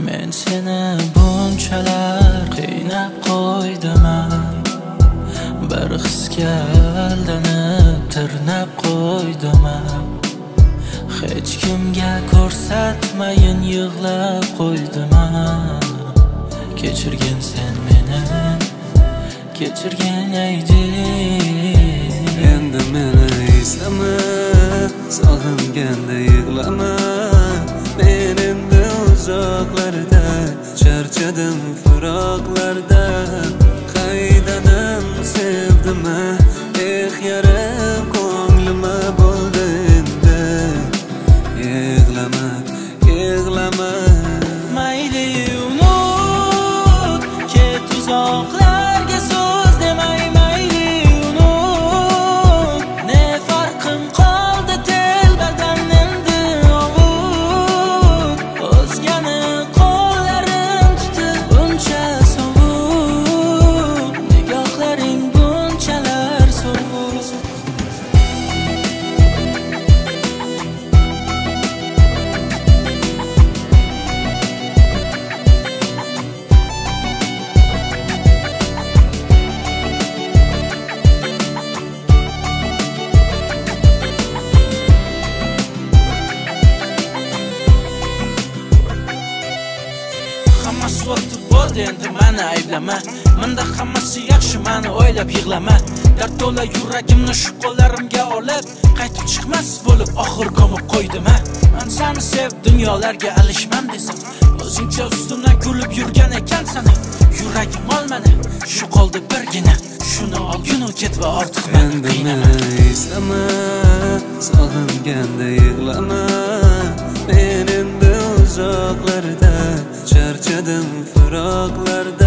Men seni bunchalar qiynab qo'ydiman, bir hisga aldanib tirnab qo'ydiman. Hech kimga ko'rsatmayin yig'lab qo'ydiman. Kechirgin sen meni, kechirgin aydi. Endi meni eslama, sog'inganda yig'lama. Men endi uzoqlarda, charchadim firoqlardan. Qaydadan sevdim-a, yarim ko'nglima bo'ldi endi. Yig'lama, yig'lama. Mayli unut, ket uzoqlarga so'z demay. Mayli unut, ne farqim qoldi telbadan endi ovut. O'zgani qo'llarim tutib buncha sovuq, nigohlaring bunchalar sovuq. Hammasi o'tib bo'ldi, endi meni ayblama. Menda hammasi yaxshi, meni o'ylab yig'lama. Dard to'la yuragimni shu qo'llarimga olib, qaytib chiqmas bo'lib oxir ko'mib qo'ydim-a. Men seni sev, dunyolarga alishmam desam, o'zingcha ustimdan kulib yurgan ekansan. Yuragim ol meni, shu qoldi birgina. Shuni olginu ket va ortiq meni qiynama. Eslama, sog'inganda yig'lama. Men endi uzoqlarda, charchadim firoqlarda.